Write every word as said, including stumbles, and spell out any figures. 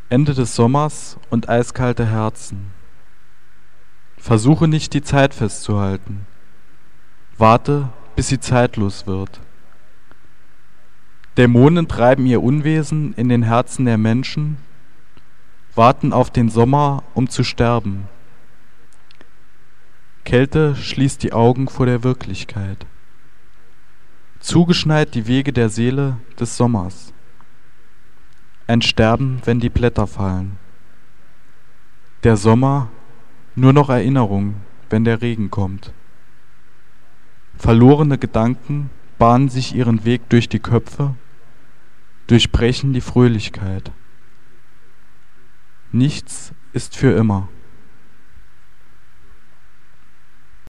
Ende des Sommers und eiskalte Herzen. Versuche nicht, die Zeit festzuhalten. Warte, bis sie zeitlos wird. Dämonen treiben ihr Unwesen in den Herzen der Menschen, warten auf den Sommer, um zu sterben. Kälte schließt die Augen vor der Wirklichkeit. Zugeschneit die Wege der Seele des Sommers. Ein Sterben, wenn die Blätter fallen. Der Sommer, nur noch Erinnerung, wenn der Regen kommt. Verlorene Gedanken bahnen sich ihren Weg durch die Köpfe, durchbrechen die Fröhlichkeit. Nichts ist für immer.